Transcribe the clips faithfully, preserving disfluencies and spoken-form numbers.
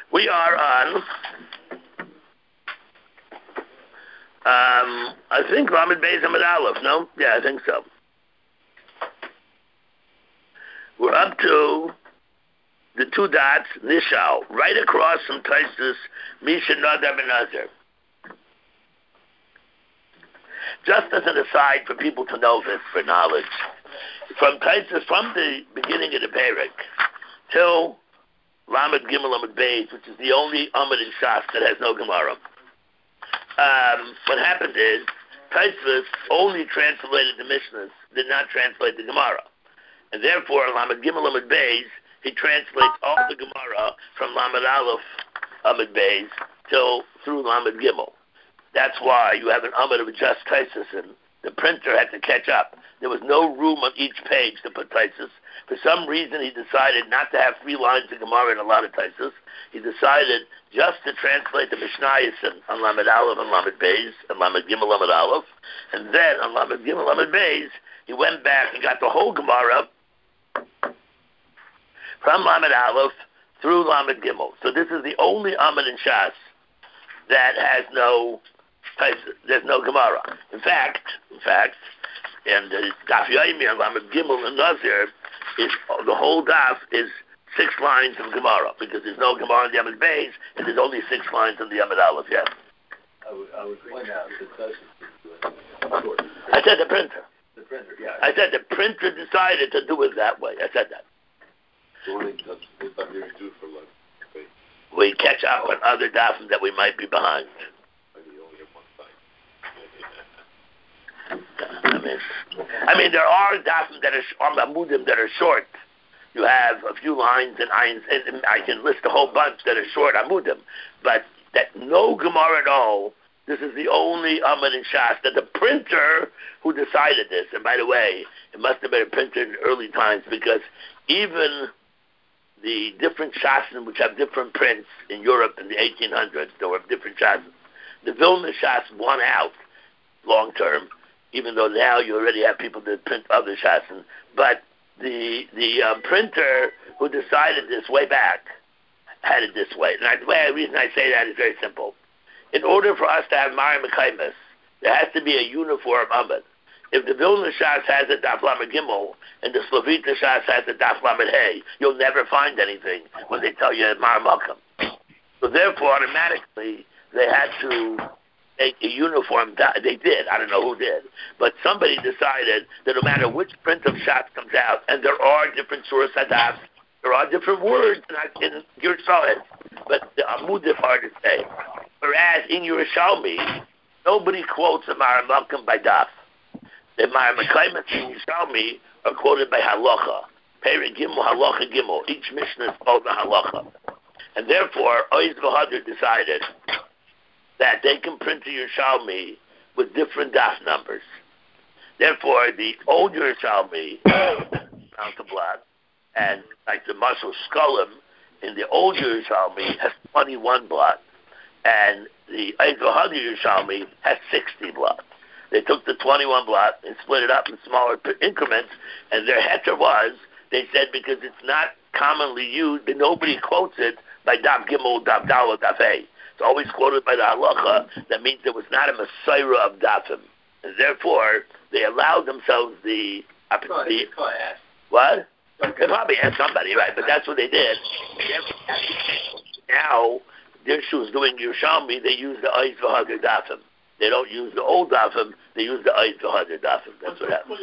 We are on, um, I think Lamed Beis Amud Aleph, no? Yeah, I think so. We're up to the two dots, Nishal, right across from Taisus, Misha Nadar Ben Nazir. Just as an aside for people to know this for knowledge, from Taisus, from the beginning of the Perek till Lamed Gimel Lamed Beis, which is the only Amud in Shas that has no Gemara. Um, what happened is, Taisus only translated the Mishnahs, did not translate the Gemara. And therefore, Lamed Gimel Lamed Beis, he translates all the Gemara from Lamed Aleph Amud Beis till through Lamed Gimel. That's why you have an Amud of just Taisus, and the printer had to catch up. There was no room on each page to put Taisus. For some reason, he decided not to have three lines of Gemara in a lot of Taisus. He decided just to translate the Mishnayos on Lamed Aleph and Lamed Beis and Lamed Gimel Lamed Aleph, and then on Lamed Gimel Lamed Beis, he went back and got the whole Gemara from Lamed Aleph through Lamed Gimel. So this is the only Amud in Shas that has no there's no Gemara. In fact, in fact, and the Daf Yomi and Lamed Gimel and Nazir is the whole daf is six lines of Gemara because there's no Gemara in the Amud Beis and there's only six lines in the Amud Aleph. Yes. I would, I would point out that Taisus. I said the printer. The printer, yeah. I said the printer decided to do it that way. I said that. We catch up on other dafim that we might be behind. I mean, I mean, there are dafim that are amudim that are short. You have a few lines and ayins, and I can list a whole bunch that are short amudim, but that no Gemara at all. This is the only Amud in Shas that the printer who decided this. And by the way, it must have been a printer in early times because even the different Shasim, which have different prints in Europe in the eighteen hundreds, there were different Shasim. The Vilna Shas won out long term, even though now you already have people that print other Shasim. But the the um, printer who decided this way back had it this way. And I, the way, the reason I say that is very simple. In order for us to have Mari Mekaymis, there has to be a uniform Amud. If the Vilna Shas has a Daf Lamed Gimel and the Slavita Shas has a Daf Lamed Hey, you'll never find anything when they tell you Mar Malkam. So therefore, automatically, they had to make a uniform. They did. I don't know who did. But somebody decided that no matter which print of Shas comes out, and there are different Surah Sadaf, there are different words in Yerushalayim, but the Amud is hard to say. Whereas in Yerushalmi, nobody quotes a Mar Malkam by Daf. The Mar Mekaymis in Yerushalmi are quoted by Halacha. Perek Gimel, Halacha Gimel. Each Mishnah is called the Halacha. And therefore, Oiz V'Hadr decided that they can print the Yerushalmi with different Daf numbers. Therefore, the old Yerushalmi, Mount of Blood, and like the Marshal Skolem in the old Yerushalmi has twenty-one blocks, and the Oiz V'Hadr Yerushalmi has sixty blocks. They took the twenty-one block and split it up in smaller increments, and their heter was, they said, because it's not commonly used, but nobody quotes it by Daf Gimel, Daf Dal, Daf Hey. It's always quoted by the Halacha. That means there was not a Messiah of Dafim. And therefore, they allowed themselves the... the what? They probably had somebody, right? But that's what they did. Now, their shoes doing Yerushalmi, they use the Oiz V'Hadr Dafim. They don't use the old Dafim, they use the Oiz V'Hadr Dafim. That's what happens.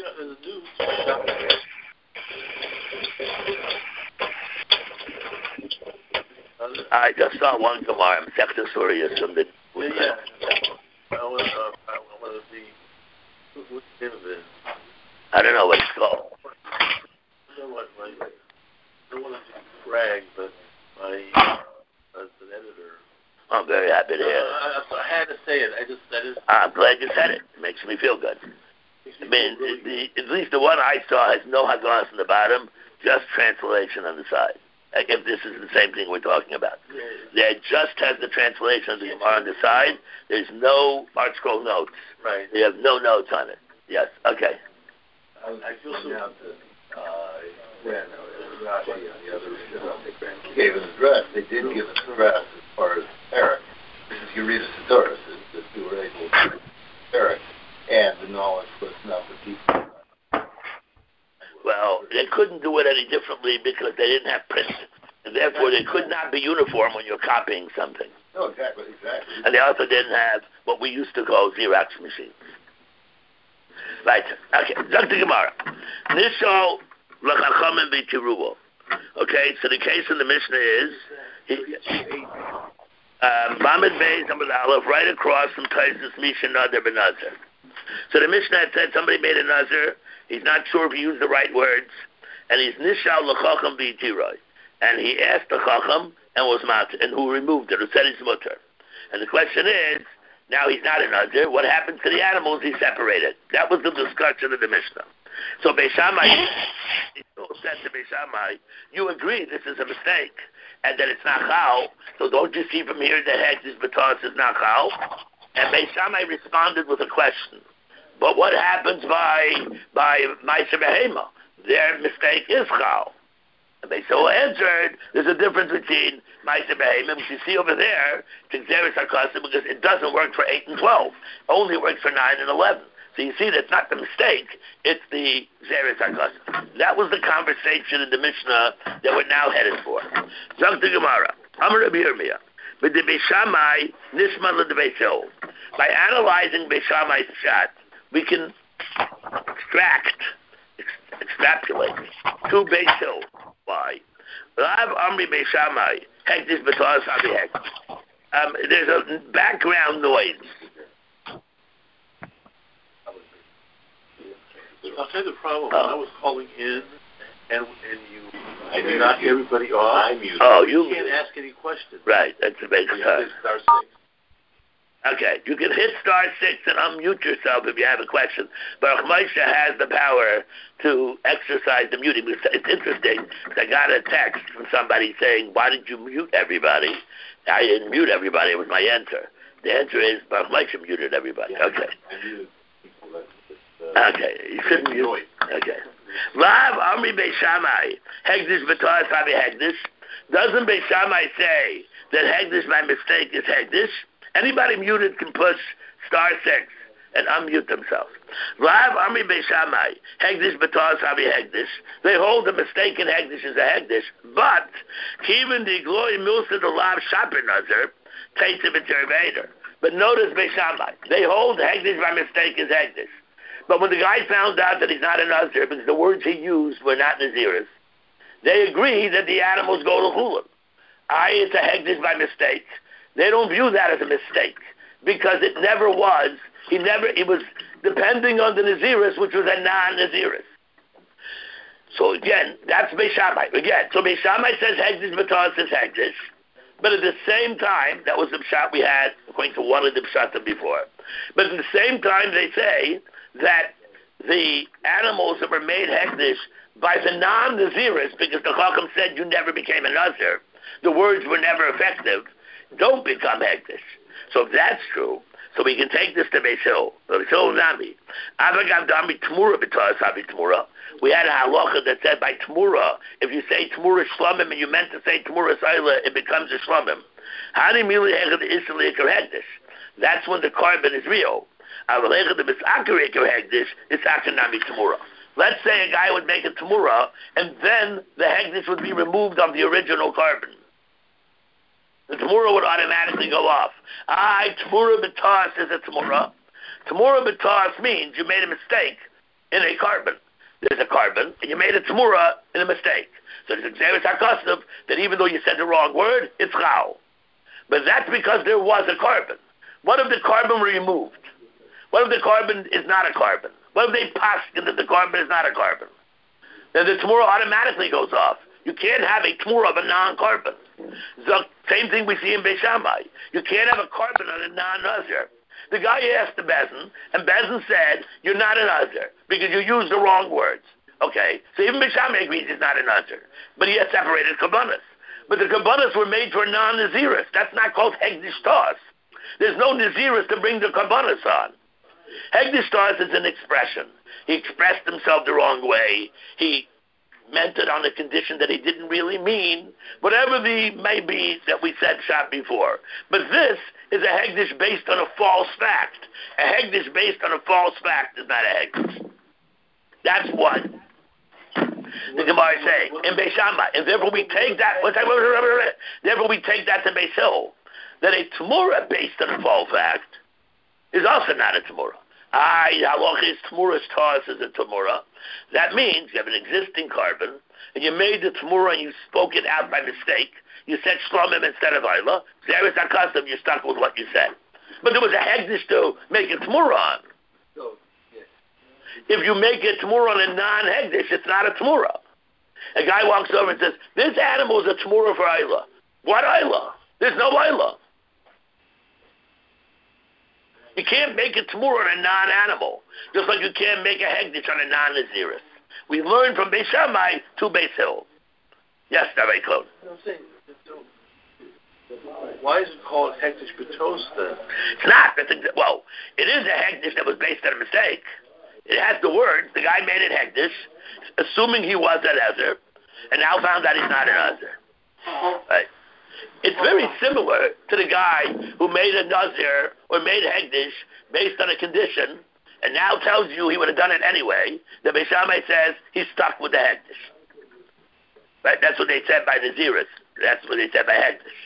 I just saw one Gemara, Masechta Surah, something. Yeah, yeah. I want to, uh, I want to see, what's the name of it? I don't know what it's called. I don't know what, my, I don't want to brag, but my, uh, as an editor, I'm very happy to hear it. Uh, I had to say it. I just said it. I'm glad you said it. It makes me feel good. I mean, the, the, at least the one I saw has no Haggadah on the bottom, just translation on the side. Like if this is the same thing we're talking about. Yeah, it just has the translation of the Gemara on the side. There's no Art Scroll notes. Right. They have no notes on it. Yes. Okay. I, I feel so. Out that, uh, when, Rashi and the others uh, gave an address. They did give an address as far as Eric. This is Yerida Satoris, that we were able to Eric, and the knowledge was not the people. Well, they couldn't do it any differently because they didn't have print. And therefore, they could not be uniform when you're copying something. No, exactly, exactly. And they also didn't have what we used to call Xerox machines. Right. Okay. Doctor Gemara. Nisho l'chachamim b'tiruvo. Okay. So the case in the Mishnah is Mamad Beis Amud Aleph right across from Taisus Misha Nader Benazir. So the Mishnah had said somebody made a nazir. He's not sure if he used the right words, and he's nishal l'chacham b'tiroi. And he asked the chacham and was mat, and who removed it, who said he's mutter. And the question is, now he's not a nazir. What happened to the animals he separated? That was the discussion of the Mishnah. So Beis Shammai said to Beis Shammai, you agree this is a mistake and that it's not chal. So don't you see from here that hektish b'tos is not chal? And Beis Shammai responded with a question. But what happens by by Ma'aser Behema? Their mistake is chal. And Beis Shammai answered, there's a difference between Ma'aser Behema, which you see over there, to Xeris HaKasim, because it doesn't work for eight and twelve. It only works for nine and eleven. So you see that's not the mistake, it's the Xeris HaKasim. That was the conversation in the Mishnah that we're now headed for. Zog the Gemara. Amar Rabbi Yirmiyah. But the Beis Shammai, Nishma l'Beis Hillel. By analyzing Beis Shammai's shot, we can extract, ex- extrapolate to Beis Hillel. Why? Rav Amri Beis Shammai, hektish b'tos havi hektish. Um, there's a background noise. I'll tell you the problem. Oh. When I was calling in, and and you, I did not hear everybody off. I muted. Oh, you, you can't ask any questions. Right, that's a big time. Star six. Okay, you can hit star six and unmute yourself if you have a question. Baruch Moshe has the power to exercise the muting. It's interesting. I got a text from somebody saying, why did you mute everybody? I didn't mute everybody. It was my answer. The answer is Baruch Moshe muted everybody. Okay. Okay, you shouldn't mute. Okay. Rav Amri Beis Shammai, Hegdish b'Torah Savi Hegdish. Doesn't Beis Shammai say that Hegdish by mistake is Hegdish? Anybody muted can push star six and unmute themselves. Rav Amri Beis Shammai, Hegdish b'Torah Savi Hegdish. They hold the mistake in Hegdish as a Hegdish, but even the glory milsa the lav shaper nazar takes it into But notice Beis Shammai, they hold Hegdish by mistake as Hegdish. But when the guy found out that he's not a Nazir because the words he used were not Naziris, they agree that the animals go to Chulim. I, it's a Hegdish by mistake. They don't view that as a mistake because it never was. He never. It was depending on the Naziris, which was a non-Naziris. So again, that's Beis Shammai. Again, so Beis Shammai says Hegdish b'Torah says Hegdish. But at the same time, that was the pshat we had, according to one of the pshatim before. But at the same time, they say that the animals that were made hektish by the non-Naziris, because the Chacham said you never became a Nazir, the words were never effective, don't become hektish. So if that's true, so we can take this to Beis Hillel. Beis Hillel Nami. Avagav Dami Tmura b'Torah Savi Tmura. We had a halacha that said by Tmura, if you say Tmura Shlomim and you meant to say Tmura Saila, it becomes a Shlomim. Hani Mili Echad Isli Hektish. That's when the carbon is real. Let's say a guy would make a tamura, and then the hegdish would be removed of the original carbon. The tamura would automatically go off. Ah, tamura b'tas is a tamura. Tamura b'tas means you made a mistake in a carbon. There's a carbon, and you made a tamura in a mistake. So there's a xeris hakosov that even though you said the wrong word, it's chal. But that's because there was a carbon. What if the carbon were removed? What if the carbon is not a carbon? What if they paskin that the carbon is not a carbon? Then the tamura automatically goes off. You can't have a tamura of a non-carbon. The same thing we see in Beis Shammai. You can't have a carbon on a non-nazir. The guy asked the bezin, and bezin said, you're not a nazir because you used the wrong words. Okay, so even Beis Shammai agrees he's not a nazir, but he has separated kabbanas. But the kabbanas were made for non-naziris. That's not called hegdish tos. There's no naziris to bring the kabbanas on. Hegdish tos is an expression. He expressed himself the wrong way. He meant it on the condition that he didn't really mean, whatever the may be that we said shot before. But this is a hegdish based on a false fact. A hegdish based on a false fact is not a hegdish. That's what the Gemara is saying in Beis Shammai, and therefore we take that. Therefore we take that to Beis Hill, that a Tamura based on a false fact is also not a Tamura. Ah, halach is Tamura's toss is a Tamura. That means you have an existing carbon, and you made the Tamura and you spoke it out by mistake. You said Shlomim instead of Ayla. There is a custom. You're stuck with what you said. But there was a hegdish to make a Tamura on. If you make a Tamura on a non-hegdish, it's not a Tamura. A guy walks over and says, this animal is a Tamura for Ayla. What Ayla? There's no Ayla. You can't make a Tamura on a non-animal, just like you can't make a hegdish on a non-Naziris. We learned from Beis Shammai to Beis Hill. Yes, Rabbi Klon. I'm saying, why is it called hegdish betos then? It's not. That's a, well, it is a hegdish that was based on a mistake. It has the words. The guy made it hegdish, assuming he was an Ezer, and now found out he's not an Ezer. Right? It's very similar to the guy who made a Nazir or made hegdish based on a condition, and now tells you he would have done it anyway. The Beis Shammai says he's stuck with the hegdish. Right? That's what they said by Naziris. That's what they said by hegdish.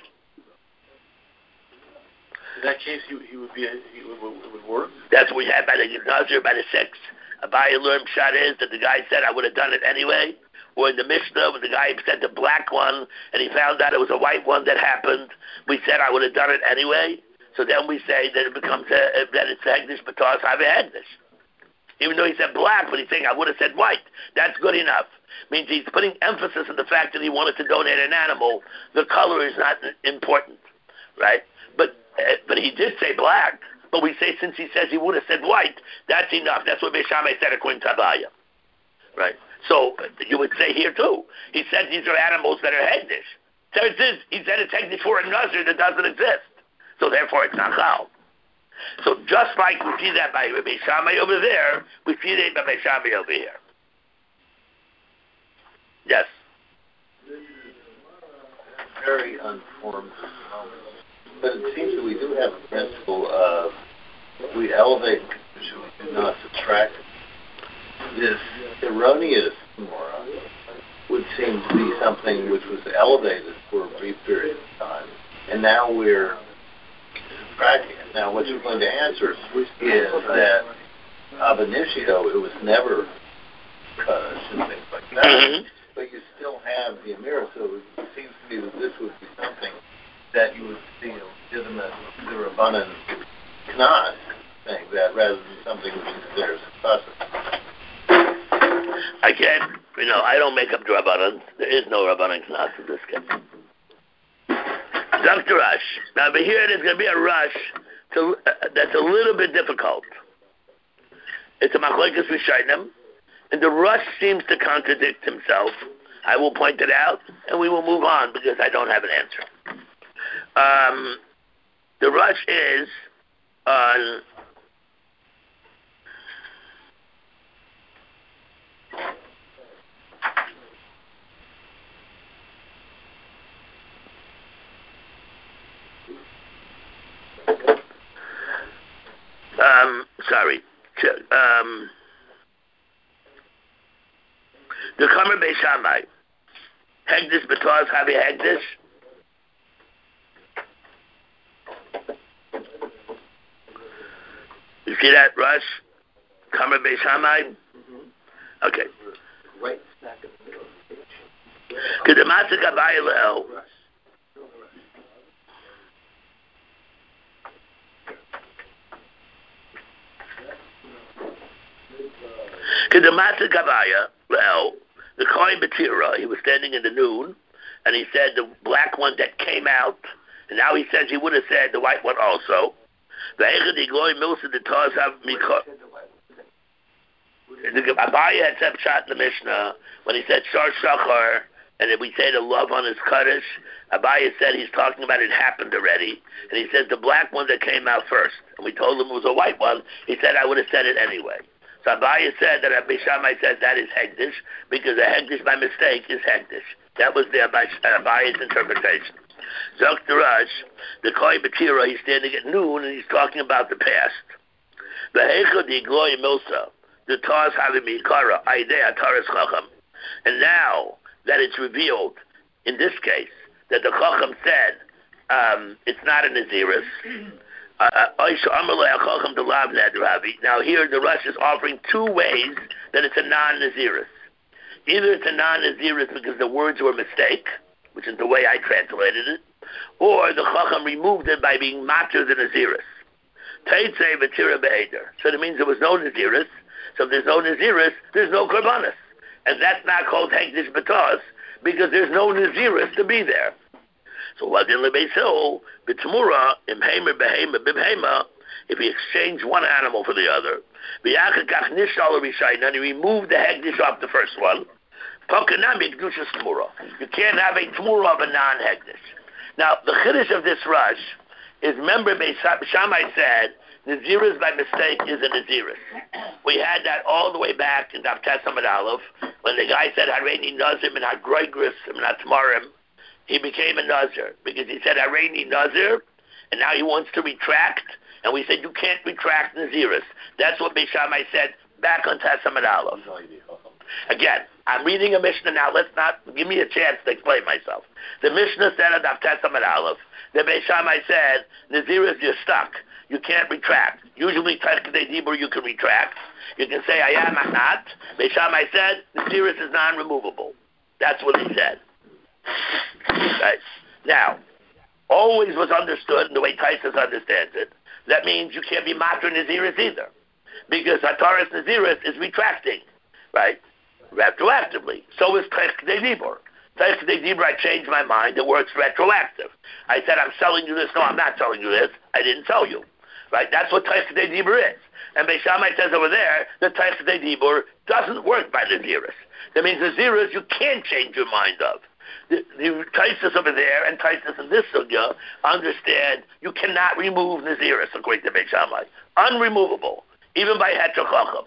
In that case, he, he would be a, he would, it would work. That's what we had by the Nazir, by the six. Abaye learned shot is that the guy said I would have done it anyway. Or in the Mishnah, when the guy said the black one, and he found out it was a white one that happened, we said I would have done it anyway. So then we say that it becomes a, that it's hegdish because I have a hegdish. Even though he said black, but he's saying I would have said white. That's good enough. Means he's putting emphasis on the fact that he wanted to donate an animal. The color is not important, right? But uh, but he did say black. But we say since he says he would have said white, that's enough. That's what Beis Shammai said according to Abaye, right? So you would say here too. He said these are animals that are hegdish. So it is. He said it's hegdish for a nazir that doesn't exist. So therefore it's not chal. So just like we see that by Beis Shammai over there, we see that by Beis Shammai over here. Yes. Very unformed, but it seems that we do have a principle of we elevate condition, we do not subtract. This erroneous Gemara would seem to be something which was elevated for a brief period of time, and now we're subtracting it. Now, what you're going to answer is that ab initio, it was never cursed and things like that, mm-hmm. But you still have the Amira, so it seems to me that this would be something that you would see a legitimate, the Rabbanan Knas saying that rather than something which is there as a custom. I can't, you know, I don't make up Rabbanan. There is no Rabbanan Knas in this case. Doctor Rush. Now, over here, there's going to be a rush to, uh, that's a little bit difficult. It's a machlokes Rishonim, and the rush seems to contradict himself. I will point it out, and we will move on because I don't have an answer. Um, the rush is on um, sorry. Um, the Kamer Beis Shammai. Hegdish B'Taz Havi Hegdish. You see that, Rush? Kamer Beis Shammai? Mm-hmm. Okay. Right smack in the middle of the page. Kedematzik Abaye Le'el. Kedematzik Abaye Le'el. The Kohen B'Tira, he was standing in the noon, and he said the black one that came out, and now he says he would have said the white one also. The Abaye had said shot in the Mishnah when he said Shar Shachar, and if we say the love on his Kaddish, Abaye said he's talking about it happened already, and he says the black one that came out first, and we told him it was a white one. He said I would have said it anyway. So Abaye said that Rabbi Shammai said that is Hegdish, because a Hegdish by mistake is Hegdish. That was the Abaye's interpretation. Zok Darash, the Koi Batira, he's standing at noon and he's talking about the past. The Heichel di Gloy Milsa, the Tars Havimi Kara, Aidea Taras Chacham. And now that it's revealed, in this case, that the Chacham said um, it's not a Naziris. Now here the Rush is offering two ways that it's a non-Naziris. Either it's a non-Naziris because the words were a mistake, which is the way I translated it, or the Chacham removed it by being matter the Naziris. So that means there was no Naziris. So if there's no Naziris, there's no Korbanos. And that's not called Hekdesh B'Tos, because there's no Naziris to be there. So Wadin Lebeisel, B'Tamura, Imhemer, Behemer, Bibhemer, if he exchanged one animal for the other, B'Yachakach Nishal Rishai, and he removed the Hekdesh off the first one, Pokanami Kedushas Tamura. You can't have a Tamura of a non-Hekdesh. Now, the Chiddush of this Rush is, remember, Shammai said, Naziris by mistake is a Naziris. We had that all the way back in Daf Tesamid Aleph, when the guy said, Hareini Nazir and Hagroigris and Hatmarim, he became a Nazir, because he said, Hareini Nazir, and now he wants to retract, and we said, you can't retract Naziris. That's what Shammai said back on Tesamid Aleph. Again, I'm reading a Mishnah now. Let's not, give me a chance to explain myself. The Mishnah said on Daf Tesamid Aleph, the Beis Shammai said, Naziris, you're stuck. You can't retract. Usually, Tefkedei Dibur, you can retract. You can say, I am, I'm not. Beis Shammai said, Naziris is non-removable. That's what he said. Right. Now, always was understood, in the way Taisus understands it, that means you can't be Matra Naziris either. Because Hataras Naziris is retracting, right? Retroactively. So is Tefkedei Dibur. Tefkedei Dibur, I changed my mind. It works retroactive. I said, I'm selling you this. No, I'm not selling you this. I didn't tell you. Right? That's what Tefkedei Dibur is. And Beis Shammai says over there that Tefkedei Dibur doesn't work by Naziris. That means Naziris you can't change your mind of. The, the Taisus over there and Taisus in this sugya understand you cannot remove Naziris according to Beis Shammai. Unremovable. Even by Heter Chacham.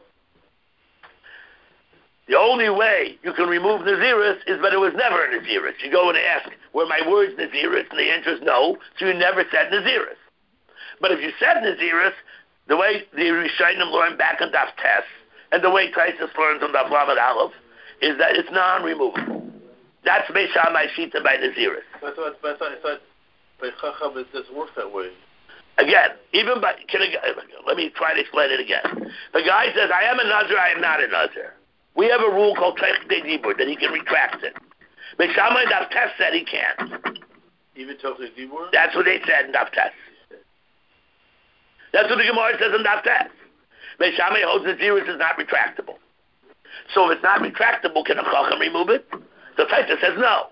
The only way you can remove Naziris is that it was never a Naziris. You go and ask, were my words Naziris? And the answer is no, so you never said Naziris. But if you said Naziris, the way the Rishonim learn back on Daf Tes, and the way Taisus learns on Daf Lamed Aleph, is that it's non-removable. That's Beis Shammai Shita by Naziris. I thought, I thought, I thought by Chacham it doesn't work that way. Again, even by, can I, let me try to explain it again. The guy says, I am a Nazir, I am not a Nazir. We have a rule called Tefkedei Dibur, that he can retract it. Beis Shammai Daf Tes said he can't. Even Tefkedei Dibur? That's what they said in Daf Tes. That's what the Gemara says in Daf Tes. Beis Shammai holds that Naziris is not retractable. So if it's not retractable, can a Chacham remove it? The Taisus says no.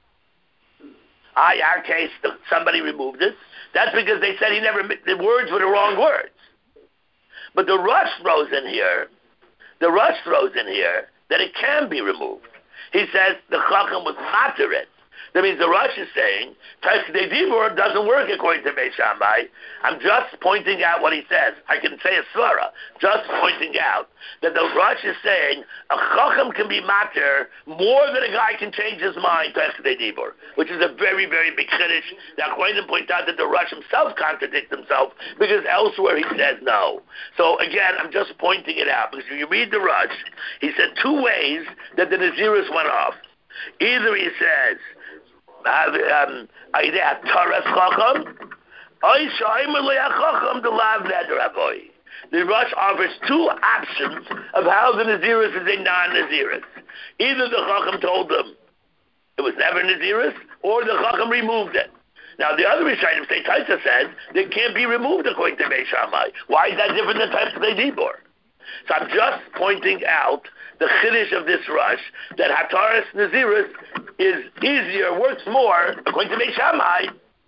I, our case, somebody removed it. That's because they said he never, the words were the wrong words. But the Rush throws in here, the Rush throws in here that it can be removed. He says the Chacham was materit. That means the Rush is saying Tefkedei Dibur doesn't work according to Beis Shammai. I'm just pointing out what he says. I can say a svara, just pointing out that the Rush is saying a Chacham can be mater more than a guy can change his mind Tefkedei Dibur, which is a very, very big chiddush. Now, going to point out that the Rush himself contradicts himself because elsewhere he says no. So again, I'm just pointing it out because if you read the Rush, he said two ways that the Naziris went off. Either he says Um, the Rush offers two options of how the Naziris is a non-Naziris. Either the Chacham told them it was never Naziris, or the Chacham removed it. Now the other Rishonim say, Taisa says, they can't be removed according to Beis Shammai. Why is that different than Tefkedei Dibur? So I'm just pointing out the chiddush of this Rush, that Hataras Naziris is easier, works more, according to Beis Shammai,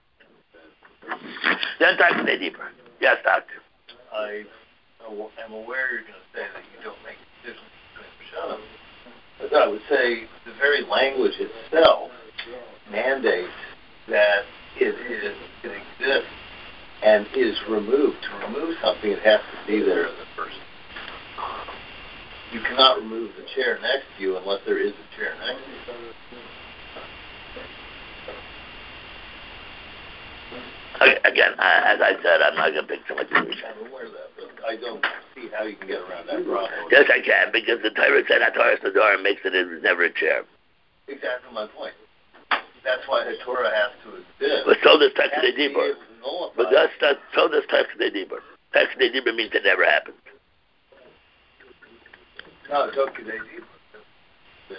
than Tefkedei Dibur. Yes, Doctor. I am aware you're going to say that you don't make decisions between Rishonim, but I would say the very language itself mandates that it, it, it exists and is removed. To remove something, it has to be there in the first. you cannot remove the chair next to you unless there is a chair next to you. Okay, again, uh, as I said, I'm not going to pick too much. I'm aware of that, but I don't see how you can get around that problem. Yes, I can, because the Torah said that Torah Sador makes it it was never a chair. Exactly my point. That's why the Torah has to exist. But so does Text de Dibur. But that's, that's, so does Text de Dibur. Text de Dibur means it never happened. No, Text de Dibur.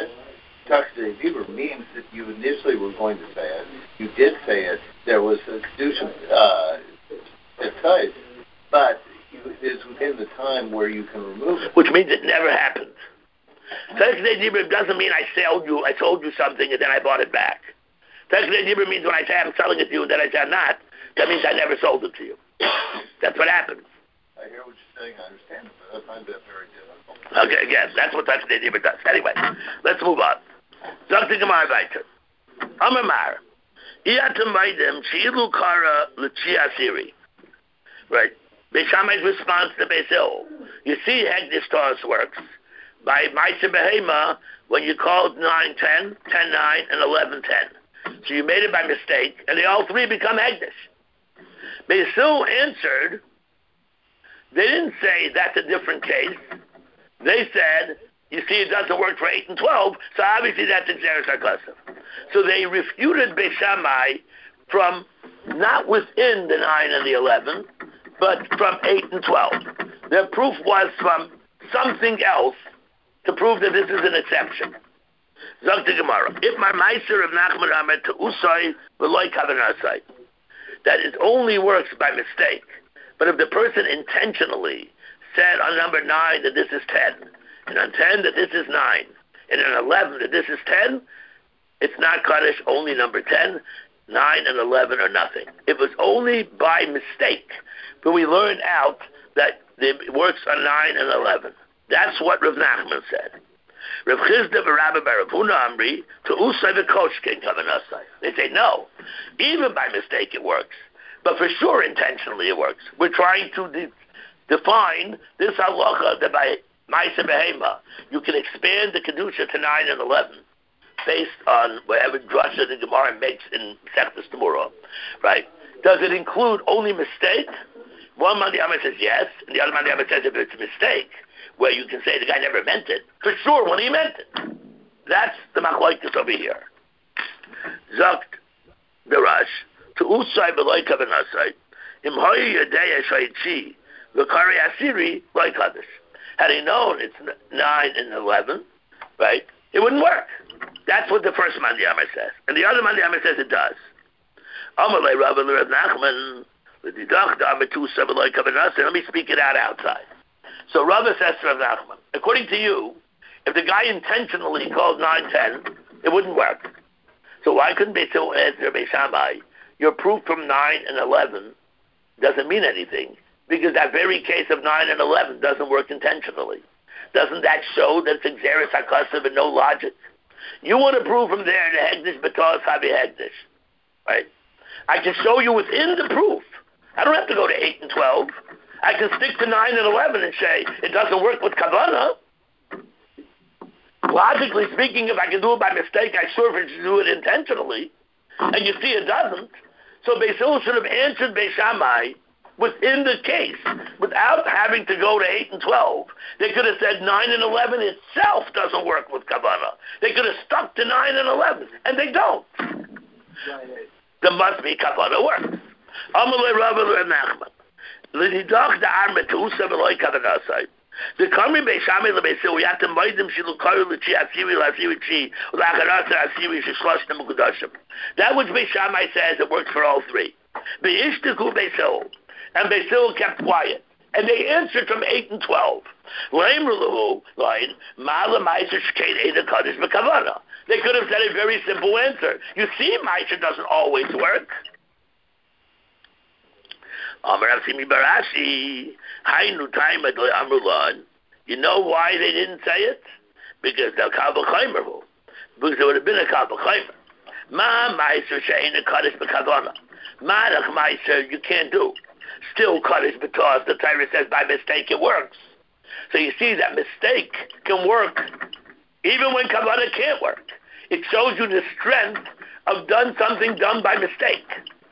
Text de Dibur means that you initially were going to say it. You did say it. There was a Kedusha uh, tight, but it is within the time where you can remove it. Which means it never happened. Text de Dibur doesn't mean I sold you, I sold you something and then I bought it back. Text de Dibur means when I say I'm selling it to you and then I say I'm not, that means I never sold it to you. That's what happens. I hear what you're saying, I understand it, but I find that very difficult. Okay, again, that's what Text de Dibur does. Anyway, let's move on. Something Gemara weiter. Amar, Iyatamaidim Shilu Kara Lucia Siri. Right. Beis Shammai's response to Beis Hillel. You see, Hegdish Taurus works by Ma'aser Behema when you called nine ten, ten nine, and eleven ten. So you made it by mistake, and they all three become Hegdish. Beis Hillel answered. They didn't say that's a different case. They said, you see, it doesn't work for eight and twelve, so obviously that's Xeris HaKasav. So they refuted Beis Shammai from not within the nine and the eleven, but from eight and twelve. Their proof was from something else to prove that this is an exception. Zog the Gemara. If my Meiser of Nachman Ahmed to Usai v'loy kavanasai, that it only works by mistake. But if the person intentionally said on number nine that this is ten, and on ten that this is nine, and on eleven that this is ten, it's not Kaddish, only number ten, nine and eleven are nothing. It was only by mistake, but we learned out that it works on nine and eleven. That's what Rav Nachman said. Rav Chizda v'Rabbi bar Rav Huna Amri to Usay v'Koshkin kavanasai. They say no, even by mistake it works, but for sure intentionally it works. We're trying to de- define this halacha that by Ma'aser Behema you can expand the kedusha to nine and eleven based on whatever drasha the Gemara makes in Sechtas Tamura, right? Does it include only mistake? One Mandi Amma says yes, and the other Mandi Amma says if it's a mistake, where you can say the guy never meant it, for sure when he meant it. That's the machlokes over here. Zakt the Rosh to Usai b'loy kavanasai im hoyi yadei shayitzi v'kari asiri loy kaddish. Had he known it's nine and eleven, right, it wouldn't work. That's what the first Mandi Amma says, and the other Mandi Amma says it does. Amalei Rav Rav Nachman l'didach da'ametusa b'loy kavanasai. Let me speak it out outside. So Rava says to Rav Nachman, according to you, if the guy intentionally called nine ten, it wouldn't work. So why couldn't Beis Hillel answer Beis Shammai? Your proof from nine and eleven doesn't mean anything, because that very case of nine and eleven doesn't work intentionally. Doesn't that show that it's Xeris HaKasav and no logic? You want to prove from there the Hegdish B'Taz Havi Hegdish, right? I can show you within the proof. I don't have to go to eight and twelve. I can stick to nine and eleven and say it doesn't work with Kavanah. Logically speaking, if I can do it by mistake, I sure should do it intentionally. And you see it doesn't. So Beis Hillel should have answered Beis Shammai within the case, without having to go to eight and twelve. They could have said nine and eleven itself doesn't work with Kavanah. They could have stuck to nine and eleven, and they don't. There must be Kavanah works. Amalei Rav Rav Nachman. L'didach da'arme tu'usa v'loy kavanasai. The Kamri Beis Shammai leBeis Hillel yatem moedim shilukayu l'chi asiri l'asiri chi l'acharasa asiri sheshloshtem ukudashim. That which Beis Shammai says it works for all three. Be'ishtiku Beis Hillel, and Beis Hillel kept quiet, and they answered from eight and twelve. Leimru line ma'ala ma'aser shkein eda kaddish b'kavana. They could have said a very simple answer. You see, ma'aser doesn't always work. You know why they didn't say it? Because they're Kal V'Chaymer. Because there would have been a Kal V'Chaymer. Ma Meiser She'ein Kaddish B'Kavana. Ma Nach Meiser you can't do. Still Kaddish B'Taz, the Torah says by mistake it works. So you see that mistake can work even when kavanah can't work. It shows you the strength of done something done by mistake.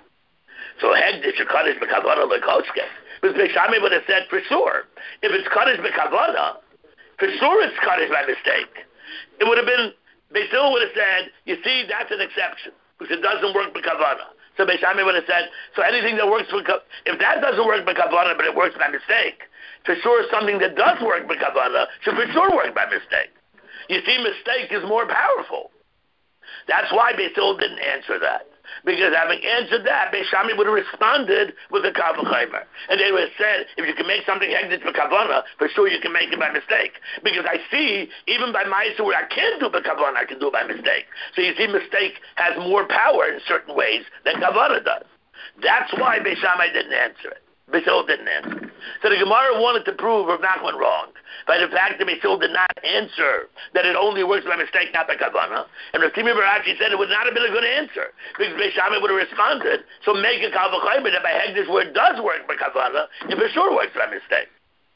So hegdish or kaddish b'kavanah lekoshke. Because Beishami would have said for sure, if it's kaddish b'kavanah, for sure it's kaddish by mistake. It would have been, Beisil would have said, you see, that's an exception, because it doesn't work b'kavanah. So Beishami would have said, so anything that works, if that doesn't work b'kavanah, but it works by mistake, for sure something that does work b'kavanah should for sure work by mistake. You see, mistake is more powerful. That's why Beisil didn't answer that. Because having answered that, Beishami would have responded with a Kal V'chomer. And they would have said, if you can make something hegdish b'kavanah, for sure you can make it by mistake. Because I see, even by Ma'aser where I can't do b'kavanah, I can do it by mistake. So you see, mistake has more power in certain ways than kavanah does. That's why Beishami didn't answer it. Beisil didn't answer. So the Gemara wanted to prove Rav Nachman wrong by the fact that Beisil did not answer that it only works by mistake, not by kavanah. And Rav Timi Barachi said it would not have been a good answer because Beishami would have responded, so make a Kal V'chomer that by hegdish where it does work by kavanah, it for sure works by mistake.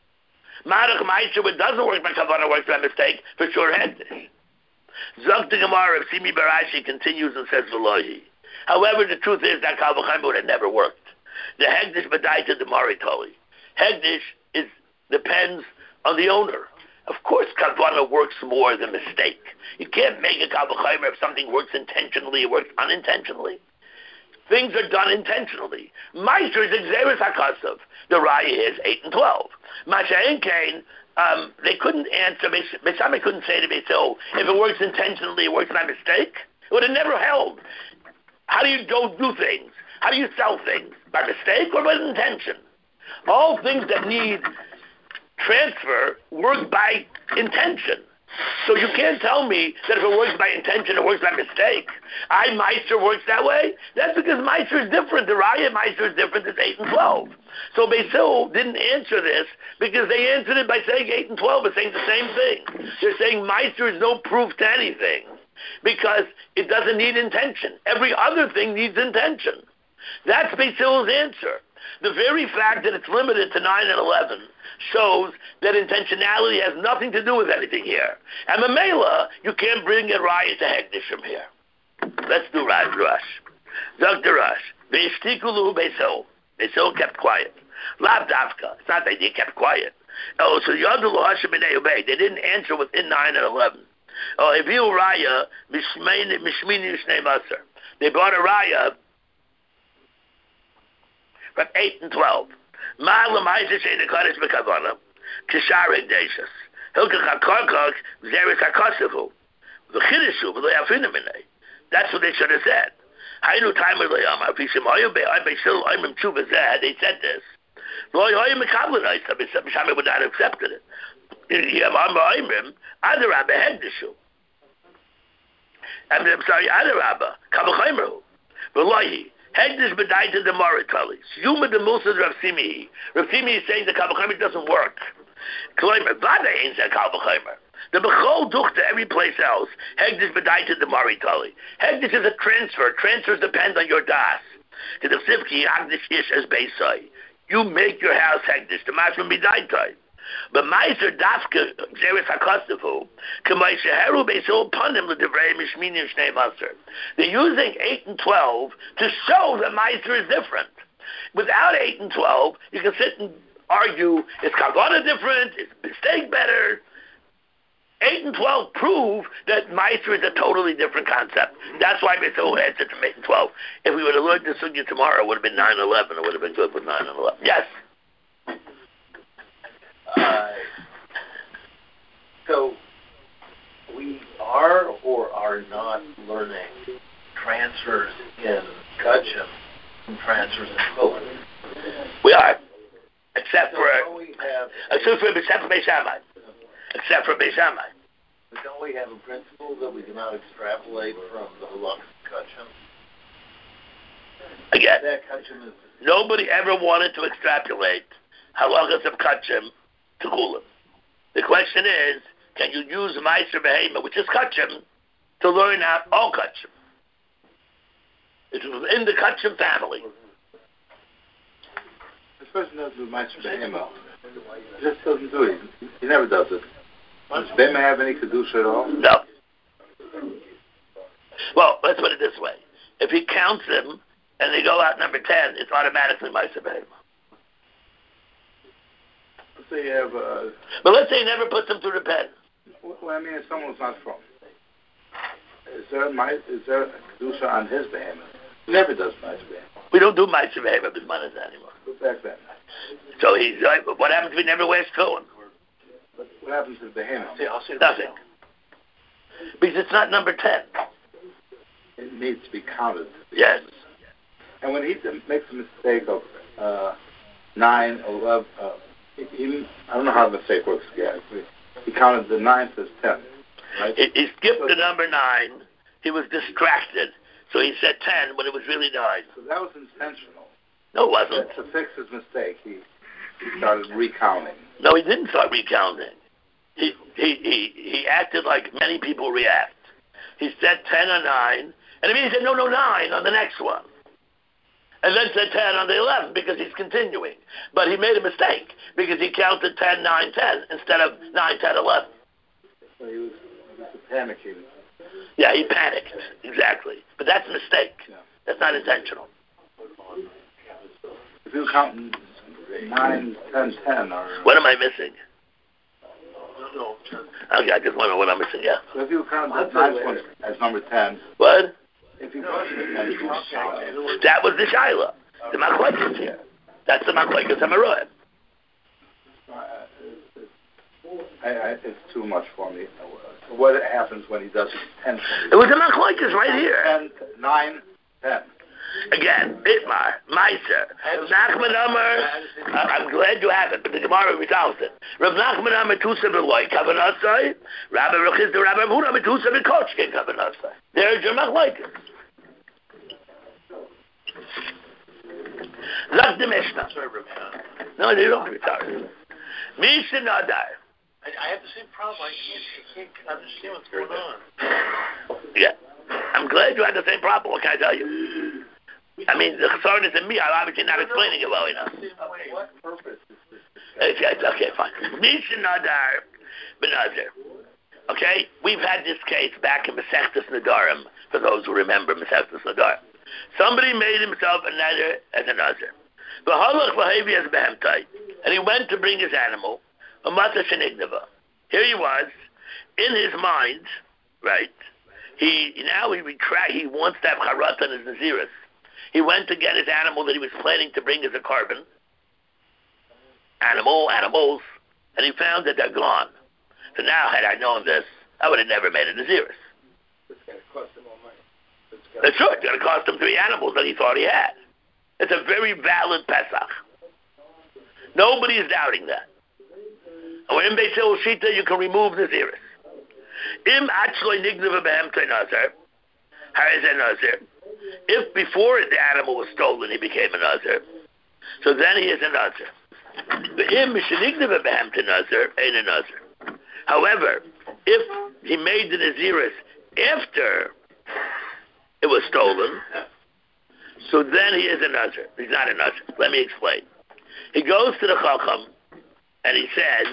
Marach Ma'aser where it doesn't work by kavanah works by mistake, for sure hegdish. Zok the Gemara, Rav Timi Barachi continues and says V'lohi. However, the truth is that Kal V'chomer would have never worked. The hegdish b'daita the maritoli. Hegdish is depends on the owner. Of course, kavanah works more than mistake. You can't make a Kal V'chomer if something works intentionally, it works unintentionally. Things are done intentionally. Ma'aser is exeris hakasav. The raya is eight and twelve. Masha'en kain, um, they couldn't answer. Beishami couldn't say to me, so if it works intentionally, it works by mistake. It would have never held. How do you go do things? How do you sell things? By mistake or by intention? All things that need transfer work by intention. So you can't tell me that if it works by intention, it works by mistake. I, Ma'aser works that way? That's because Ma'aser is different. The Raya Ma'aser is different. It's eight and twelve. So Beisil didn't answer this because they answered it by saying eight and twelve and saying the same thing. They're saying Ma'aser is no proof to anything because it doesn't need intention. Every other thing needs intention. That's Beisil's answer. The very fact that it's limited to nine and eleven shows that intentionality has nothing to do with anything here. And Mamela, you can't bring a raya to hegdish from here. Let's do Rash. Rush. Doctor Rush. Ve'ishtikulu Beisil. Beisil kept quiet. Lav Dafka. It's not that they kept quiet. Oh, so Yadulu Hashem B'nei Ubei. They didn't answer within nine and eleven. Oh, Eviu Raya Mishmini Shnei Maser. They brought a raya from eight and twelve. Ma'alam Ma'aser Shein HaKadosh B'Kavanah Kishar Hegdeshus Hilkach HaKarkach Zeres HaKasavu V'chidishu V'lo Yafinu Minei. That's what they should have said. Hainu Timer Le'yam Afishim Hoyim Be'ay Beisil Oimim Tshuva Zeh. They said this. Lo Hoyim Mekablan Oisam. B'Shamim would not have accepted it. Yam Amar Oimim Adarabba Hegdeshu. I'm sorry, Adarabba Kavachoymeru V'lohi Hegdish b'daita the maritali. Yuma the Musa Rav Simi. Rav Simi is saying the Kal V'chomer doesn't work. Kloimer, Vada ain't a Kal V'chomer. The Bechol Duchta every place else. Hegdish b'daita the maritali. Hegdish is a transfer. Transfers depend on your das. To the Sivki Hagdish Ish as Beisai. You make your house Hegdish. The Mashman b'daitai. But Ma'aser Dafka Zeres HaKasavu K'may Sheheru Beisil Panim L'Divrei Mishmini Shnei Maser. They're using eight and twelve to show that Ma'aser is different. Without eight and twelve, you can sit and argue, is kavanah different? Is mistake better? eight and twelve prove that Ma'aser is a totally different concept. That's why Beisil answered from eight and twelve. If we would have learned this sugya tomorrow, it would have been nine and eleven. It would have been good with nine and eleven. Yes? Uh, so we are or are not learning transfers in Kachim and transfers in Kohen. We are, except so for we have, except for except for Beis Shammai, except for Beis Shammai. But don't we have a principle that we cannot extrapolate from the halachas of Kachim? Again, That Kachim is nobody ever wanted to extrapolate halachas of Kachim to Kulim. The question is, can you use Ma'aser Behema, which is Kachim, to learn out all Kachim? It's within the Kachim family. This person knows the Ma'aser Behema. He just doesn't do it. He, he never does it. Does Bema have any kedusha at all? No. Well, let's put it this way. If he counts them and they go out number ten, it's automatically Ma'aser Behema. Let's say you have uh, But let's say he never puts them through the pen. Well, I mean, if someone's not from, is there my is there a kedusha on his behemoth? He never does Ma'aser Behema. We don't do Ma'aser Behema with Manas anymore. But back then. So he's like, what happens if he never wears tefillin? But what happens to the behemoth? See, I'll say Nothing. Because it's not number ten. It needs to be counted. Yes. And when he makes a mistake of uh, nine, eleven, uh, he, he, I don't know how the mistake works again. He counted the ninth as ten, right? He, he skipped the number nine. He was distracted. So he said ten when it was really nine. So that was intentional. No, it wasn't. To fix his mistake, he, he started recounting. No, he didn't start recounting. He, he, he, he acted like many people react. He said ten or nine, and then he said, no, no, nine on the next one. And then said ten on the eleventh because he's continuing. But he made a mistake because he counted ten, nine, ten instead of nine, ten, eleven. So he was, he was panicking. Yeah, he panicked. Exactly. But that's a mistake. Yeah. That's not intentional. If you were counting nine, ten, ten, or... What am I missing? No, Okay, I just wonder what I'm missing, yeah. So if you count the ninth one as number ten... What? If you count the tenth... That was the Shaila. The Machlekes here. That's the Machlekes Hamaroim. I, I, it's too much for me. What happens when he does it ten? It was the Machlekes right here. Ten, nine, ten. Again, Itmar, Meiser, Nachman Amar, uh, I'm glad you have it, but the Gemara resolves it. Rav Nachman Amar Tusa B'loi Kavanatzai, Rabbi Rechiz the Rabbi Huna Tusa B'Kochke Kavanatzai. There's your Machlekes. Zak the Mishnah. sorry, Rabbi. No, they don't retard. Misha Nadar. I, I have the same problem. I can't, I can't understand what's going on. Yeah. I'm glad you had the same problem. What can I tell you? I mean, the chasarnis and me, I'm obviously not explaining it well enough. What purpose is this? Okay, okay, fine. Misha Nadar Benazir. Okay? We've had this case back in Masechtas Nadarim, for those who remember Masechtas Nadarim. Somebody made himself a neder as a nazir. And he went to bring his animal, a mata shenignava. Here he was, in his mind, right? He now he retract. He wants to have charat on his naziris. He went to get his animal that he was planning to bring as a carbon. Animal, animals, and he found that they're gone. So now, had I known this, I would have never made a naziris. It's going to cost him all money. That's true. It's going to cost him three animals that he thought he had. It's a very valid Pesach. Nobody is doubting that. And when in Beis Hillel Shita, you can remove naziris. Im atzloi nignav behem nazir, hariz a nazir. If before the animal was stolen, he became a nazir, so then he is a nazir. But im mishenignav behem nazir, ain't a nazir. However, if he made the naziris after it was stolen, so then he is a nazir. He's not a nazir. Let me explain. He goes to the chacham and he says,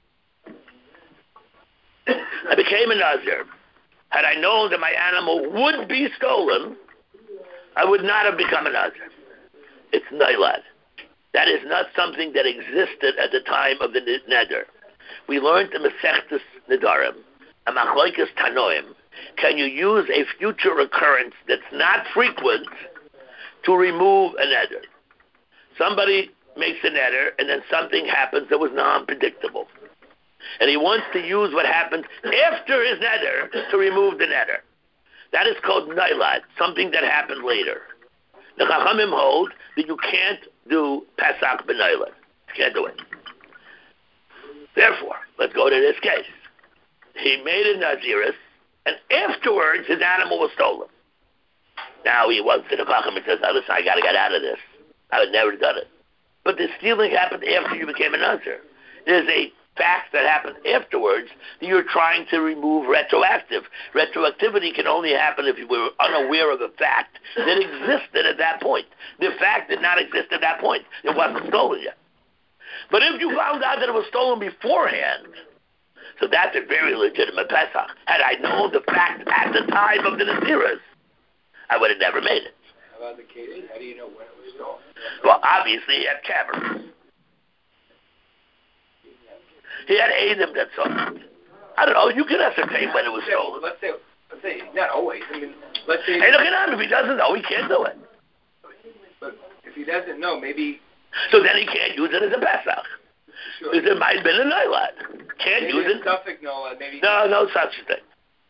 I became a nazir. Had I known that my animal would be stolen, I would not have become a nazir. It's nailad. That is not something that existed at the time of the neder. We learned in Masechtas Nedarim, a machlokes tanoim. Can you use a future occurrence that's not frequent to remove a neder? Somebody makes a neder, and then something happens that was non-predictable. And he wants to use what happened after his neder to remove the neder. That is called nailad, something that happened later. The Chachamim hold that you can't do Pesach b'nailad. You can't do it. Therefore, let's go to this case. He made a naziris, and afterwards his animal was stolen. Now he wants to the Chacham and says, oh, listen, I got to get out of this. I would never have done it. But the stealing happened after you became a nazir. There's a fact that happened afterwards that you're trying to remove retroactive. Retroactivity can only happen if you were unaware of a fact that existed at that point. The fact did not exist at that point. It wasn't stolen yet. But if you found out that it was stolen beforehand, so that's a very legitimate Pesach. Had I known the fact at the time of the Naziris, I would have never made it. How about the Katie? How do you know when it was stolen? Well, obviously he had cameras. He had Adam that saw it. I don't know. You can ascertain when it was stolen. Let's say, let's say, not always. I mean, let's say. Hey, look at him. If he doesn't know, he can't do it. But if he doesn't know, maybe. So then he can't use it as a Pesach. Sure. Because it might have been a Nailat. Can't maybe use it. Suffolk Nola, maybe. No, no such thing.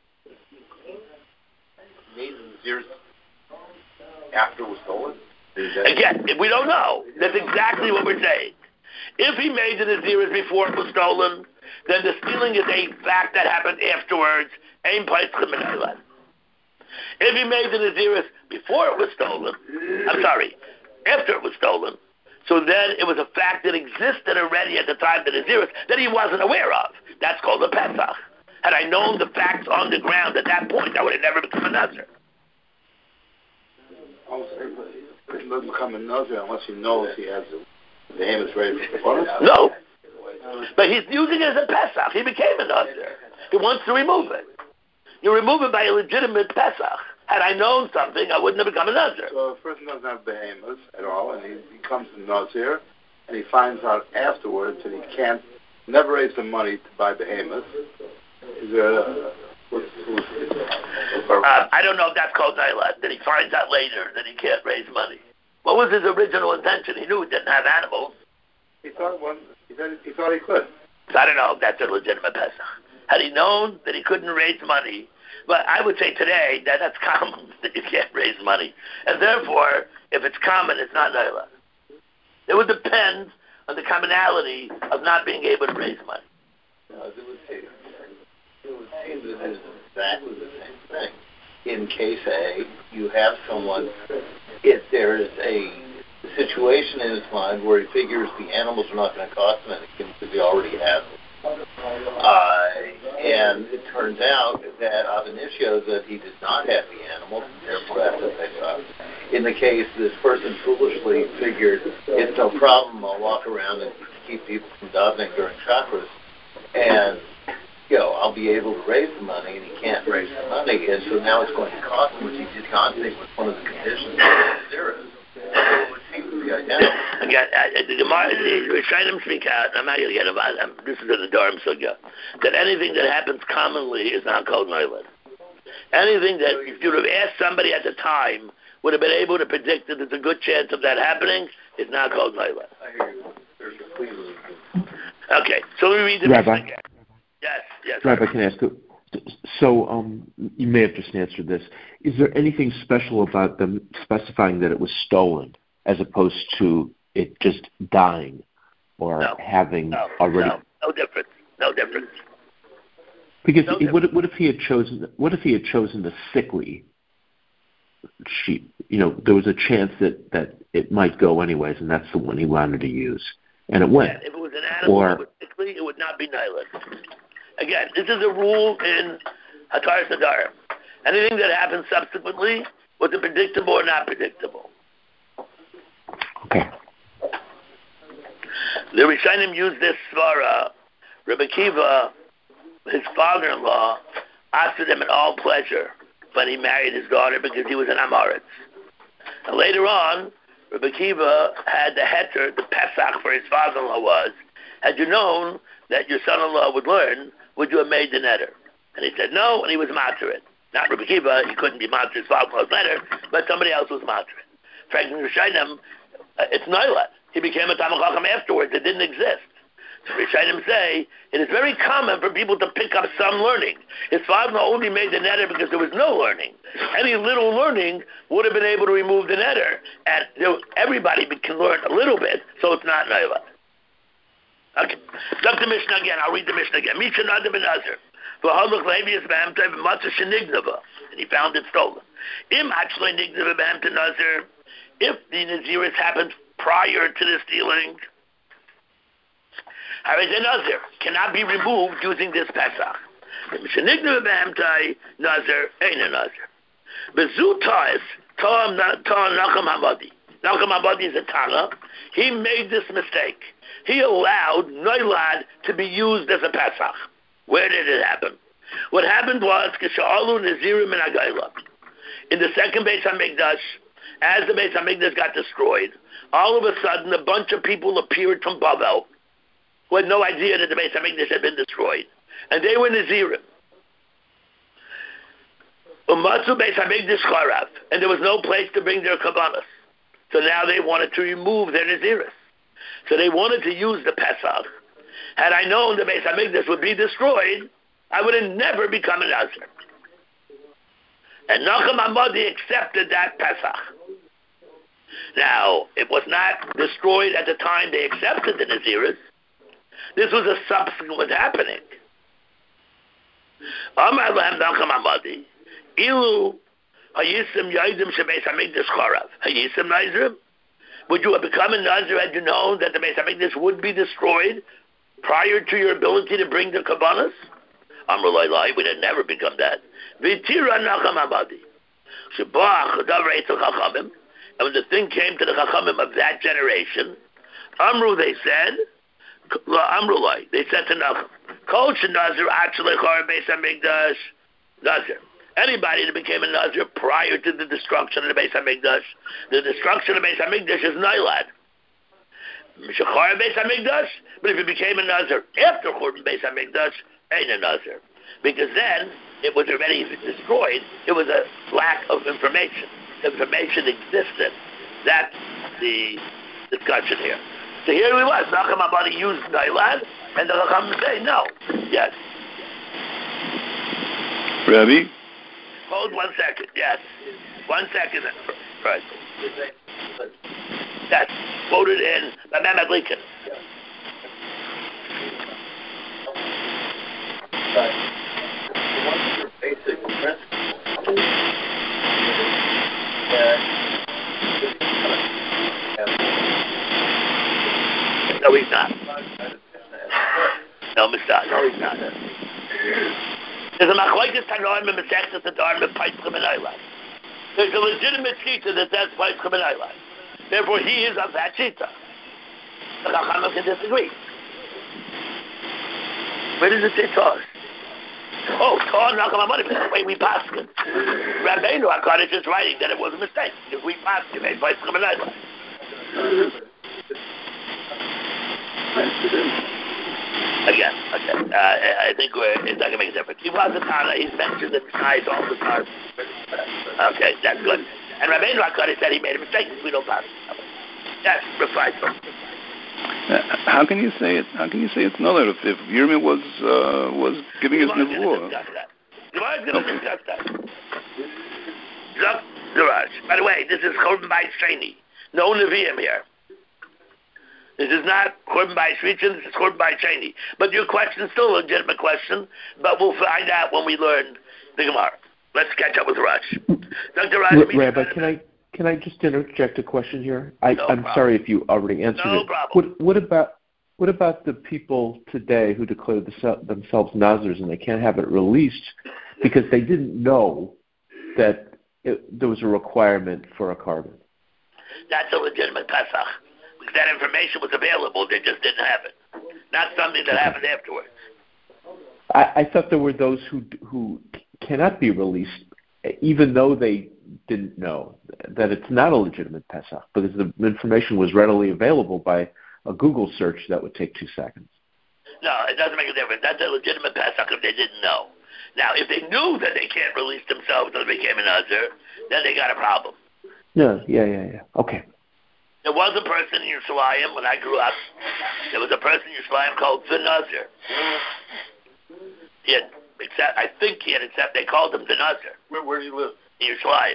Made the Naziris after it was stolen? Again, if we don't know, that's exactly what we're saying. If he made the Naziris before it was stolen, then the stealing is a fact that happened afterwards. Ain Paischim and Nailat. If he made the Naziris before it was stolen, I'm sorry, after it was stolen, so then it was a fact that existed already at the time of the Naziris that he wasn't aware of. That's called a Pesach. Had I known the facts on the ground at that point, I would have never become a Nazir. He doesn't become a Nazir unless he knows he has the behemoth ready for the bonus? No. But he's using it as a Pesach. He became a Nazir. He wants to remove it. You remove it by a legitimate Pesach. Had I known something, I wouldn't have become a Nazir. So a person doesn't have behemoth at all, and he becomes a Nazir, and he finds out afterwards that he can't, never raise the money to buy behemoth. Is there a... What's, what's, uh, I don't know if that's called Nailat, that he finds out later that he can't raise money. What was his original intention? He knew he didn't have animals. He thought one. He thought he, thought he could. So I don't know if that's a legitimate Pesach. Had he known that he couldn't raise money, but I would say today that that's common, that you can't raise money. And therefore, if it's common, it's not Nailat. It would depend on the commonality of not being able to raise money. No, it would seem, it would seem that it's exactly the same thing. In case A, you have someone, if there is a situation in his mind where he figures the animals are not going to cost him anything because he already has them. Uh, and it turns out that ab initio that he did not have the animals, and therefore that's what they thought. In the case this person foolishly figured, it's no problem, I'll walk around and keep people from davening during chakras, and you know, I'll be able to raise the money, and he can't raise the money, and so now it's going to cost him, which he did not think was one of the conditions of the zeros. So it would seem to be identical. Again, uh, the Gemara, the Rishonim speak out, I'm not going to get about them, this is in the Durham Sugya, that anything that happens commonly is not called Nailat. Anything that, if you would have asked somebody at the time, would have been able to predict that there's a good chance of that happening, is not called Nailat. I hear you. There's a clear. Okay, so let me read the Rabbi. again. Yes, yes. Rabbi, can I ask you? So um, you may have just answered this. Is there anything special about them specifying that it was stolen as opposed to it just dying or no, having no, already? No, no difference. No difference. Because no it, what, if, what if he had chosen? What if he had chosen the sickly sheep? You know, there was a chance that, that it might go anyways, and that's the one he wanted to use, and it went. Yeah, if it was an animal or, that was sickly, it would not be Nailat. Again, this is a rule in Hatar Sadar. Anything that happens subsequently, was it predictable or not predictable? Okay. The Rishonim used this svara. Rebbe Kiva, his father-in-law, offered him in all pleasure when he married his daughter because he was an Amoritz. And later on, Rebbe Kiva had the heter, the Pesach for his father-in-law was, had you known that your son-in-law would learn, would you have made the netter? And he said no, and he was matter it. Not Rebbe Kiva, he couldn't be matter his father-in-law's netter, but somebody else was matter it. Frank Rishonim, uh, it's Nailat. He became a Talmid Chacham afterwards. It didn't exist. So Rishonim say, it is very common for people to pick up some learning. His father-in-law only made the netter because there was no learning. Any little learning would have been able to remove the netter. And there, everybody can learn a little bit, so it's not Nailat. Okay. Look the Mishnah again. I'll read the Mishnah again. Mishnah Nada ben Nazir. And he found it stolen. Im actually Nigdava Bam to Nazir. If the Naziris happened prior to the stealing, Harizeh Nazir cannot be removed using this Pesach. Nigdava Bam Tai Nazir ain't a Nazir. Bezutais Tom Nacham Hamadi. Nachum Abadi is a Tana. He made this mistake. He allowed Noilad to be used as a Pesach. Where did it happen? What happened was, Kisha'alu Nazirim and Agayla. In the second Beis HaMikdash, as the Beis HaMikdash got destroyed, all of a sudden a bunch of people appeared from Bavel who had no idea that the Beis HaMikdash had been destroyed. And they were Nazirim. Umatzu Beis HaMikdash Charav. And there was no place to bring their Kabbalas. So now they wanted to remove their Naziris. So they wanted to use the Pesach. Had I known the Beis HaMikdash would be destroyed, I would have never become a Nazir. And Nachum Hamadi accepted that Pesach. Now, it was not destroyed at the time they accepted the Naziris. This was a subsequent happening. Amar Lahem Nachum Hamadi, Ilu Hayisim Yaidim Shebeis HaMikdash Charav. Hayisim Nazirim? Would you have become a Nazir had you known that the Beis HaMikdash would be destroyed prior to your ability to bring the Kabbalas? Amar Lai, we would never become that. V'tira Nachum Hamadi. Shebach Davar Eitzel Chachamim. And when the thing came to the Chachamim of that generation, Amru, they said, Amru Lai, they said to Nachum, Kol Shenazir Atzalei Charav Beis HaMikdash Nazir. Anybody that became a Nazir prior to the destruction of the Beis HaMikdash, the destruction of the Beis HaMikdash is Nailad. Mishachar Beis HaMikdash, but if he became a Nazir after Churban Beis HaMikdash, ain't a Nazir. Because then, it was already destroyed, it was a lack of information. Information existed. That's the discussion here. So here we was, Nachum Hamadi used Nailad, and the Chacham say no. Yes. Rabbi? Hold one second, yes. One second. Right. That's quoted in the Mehmet Lincoln. One of your basic principles. No, he's not. No, Mister No, he's not. There's a machlokes Tanoim and Masechtas Nedarim and Peitzchem and Eilat. There's a legitimate shita that says Peitzchem and Eilat. Therefore, he is of that shita. The Chachamim can disagree. Where does it say Tor? Oh, Tor Nachum Hamadi, but that's the way we pass it. Rabbeinu HaKadosh is writing that it was a mistake. If we pass it, it's Peitzchem and Eilat. Again, okay. Uh, I think we're, it's not going to make a difference. He was a Tana. He's mentioned the ties all the time. Okay, that's good. And Rabbeinu HaKadosh said he made a mistake. We don't pass it. Yes, reply to him. Uh, how can you say it? How can you say it's another if, if Yirmiyah was uh, was giving his nevuah? Gemara is going to discuss that. Zok Durash. By the way, this is Churban Bayis Sheni. No Nevi'im here. This is not Churban Bayis Rishon, this is Churban Bayis Sheni. But your question is still a legitimate question, but we'll find out when we learn the Gemara. Let's catch up with Rush. Doctor Rush, R- Rabbi, can I can I just interject a question here? I, no I'm problem. sorry if you already answered no it. Problem. What, what about what about the people today who declare the, themselves Nazirs and they can't have it released because they didn't know that it, there was a requirement for a carbon? That's a legitimate Pesach. Because that information was available, they just didn't have it. Not something that happened afterwards. I, I thought there were those who who cannot be released, even though they didn't know that it's not a legitimate Pesach, because the information was readily available by a Google search that would take two seconds. No, it doesn't make a difference. That's a legitimate Pesach if they didn't know. Now, if they knew that they can't release themselves until they became a Nazir, then they got a problem. Yeah, yeah, yeah, yeah. Okay. There was a person in Yerushalayim when I grew up. There was a person in Yerushalayim called the Nazir. He had accept, I think he had accepted. They called him the Nazir. Where, where do you live? In Yerushalayim.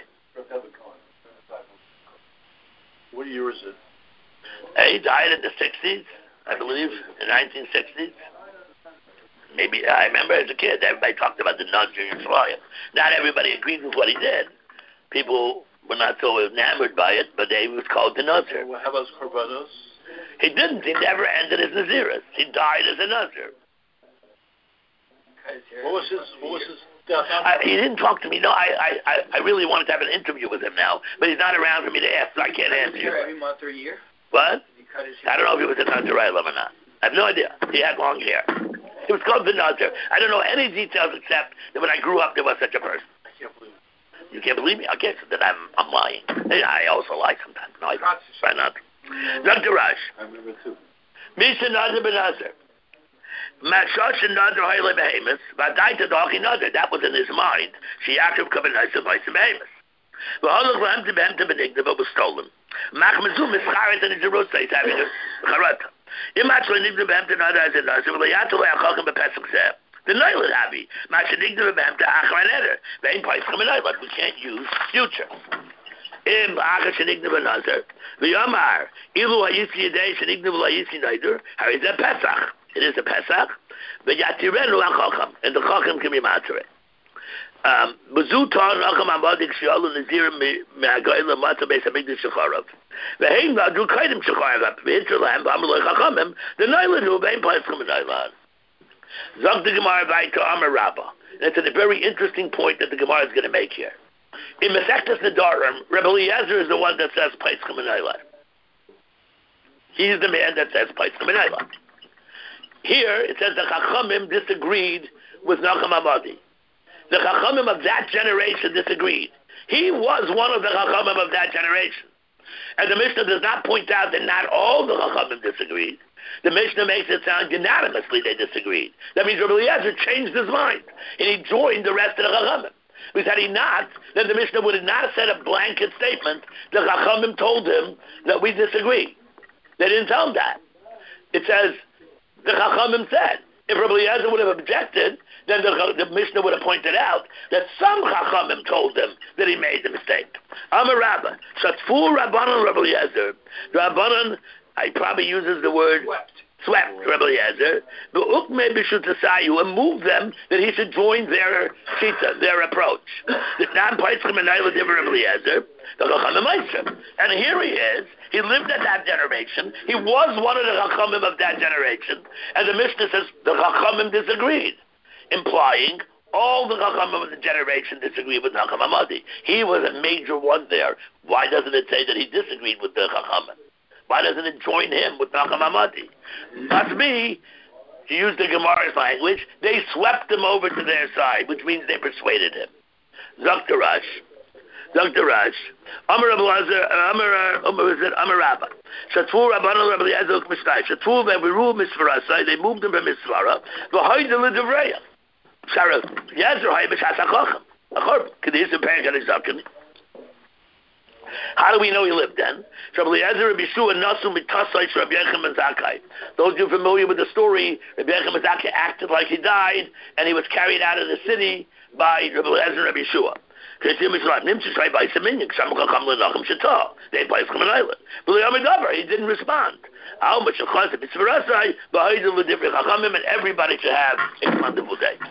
What year is it? He died in the sixties, I believe, in the nineteen sixties. Maybe I remember as a kid, everybody talked about the Nazir in Yerushalayim. Not everybody agreed with what he did. People were not so enamored by it, but they was called the Nazir. Well, how about Korbanos? He didn't. He never ended as Naziris. He died as a Nazir. What was his? What was his? I, he didn't talk to me. No, I, I, I really wanted to have an interview with him now, but he's not around for me to ask, so I can't answer you. Every month or year? What? I don't know if he was a Nazir or not. I have no idea. He had long hair. He was called the Nazir. I don't know any details except that when I grew up, there was such a person. I can't believe it. You can't believe me? I guess that I'm, I'm lying. I also lie sometimes. No, I try not. Doctor Rush. I remember too. Misha Nazir ben Nazir. Mashosh and Nazir Haile Behemoth. Vadaita Dochi Nazir. That was in his mind. She active coming nice and vice Behemoth. But all of them to Behem to Benigna, but was stolen. Machmazum is Charet and Jerusalem is having a Charata. Imagine Nigna Behem to Nazir as a Nazir. Well, they had to lay a Chacham Bepesach Zeh. The Noilet Habi. Mashanigna Behem to Achran Eder. They ain't place coming out, but we can't use future. Im Acha Shanigna Benazir. V'yamar. Ilu Hayisi Yedei Shanigna V'layisi Neider. How is that Pesach? It is a Pesach. V'yatirenu HaChacham. And the Chacham can be matter it. B'zu Tar Nacham Amadik Shialu Nazir Me'agoyla Matzah Beis HaMikdash Shecharav. V'heim Nadru Kaidim Shecharav. V'hinter Lahem V'amaloi Chachamim. The Noilet Hu V'heim Paiskim Noilet. Zog the Gemara Vayta Amar Rabbah. That's a very interesting point that the Gemara is going to make here. In Masechtas Nedarim, Rebbe Eliezer is the one that says Paiskim Noilet. He's the man that says Paiskim Noilet. Here it says the Chachamim disagreed with Nachum Amadi. The Chachamim of that generation disagreed. He was one of the Chachamim of that generation. And the Mishnah does not point out that not all the Chachamim disagreed. The Mishnah makes it sound unanimously they disagreed. That means Rabbi Eliezer changed his mind, and he joined the rest of the Chachamim. Because had he not, then the Mishnah would have not said a blanket statement. The Chachamim told him that we disagree. They didn't tell him that. It says, the Chachamim said, if Rabbi Eliezer would have objected, then the, the Mishnah would have pointed out that some Chachamim told him that he made the mistake. Amar Rabbah, Shatfu Rabbanan Rabbi Eliezer. Rabbanan, I probably uses the word Swept. Swept Rabbi Eliezer. The Ukme B'Shutasayu, and moved them that he should join their shita, their approach. The non-Paitzim and Naila Diver Rabbi Eliezer, the Chachamim Meister. And here he is. He lived at that generation. He was one of the Chachamim of that generation. And the Mishnah says the Chachamim disagreed, implying all the Chachamim of the generation disagreed with Nachum Amadi. He was a major one there. Why doesn't it say that he disagreed with the Chachamim? Why doesn't it join him with Nachum Amadi? Must be, to use the Gemara's language, they swept him over to their side, which means they persuaded him. Zok Darash. Zok Darash. Amar Abelazar, Amar, Amar Rabba. Shatfu Rabbanan Rabbi Eliezer Ukmistai. Shatfu Ve'viru Misvarasai. They moved him from Misvara. V'hoyd L'Divreya. Sarah, Yezer Hay B'Shas HaChacham. Achor, Kedis and Perik HaNizakin. How do we know he lived then? Rabbi Eliezer, Rabbi Yeshua, Nasu Mitasai, Rabbi Yechem and Zakkai. Those of you familiar with the story, Rabbi Yechem and Zakkai acted like he died, and he was carried out of the city by Rabbi Eliezer and Rabbi Yeshua. They place him in island. He didn't respond. And everybody should have a wonderful day.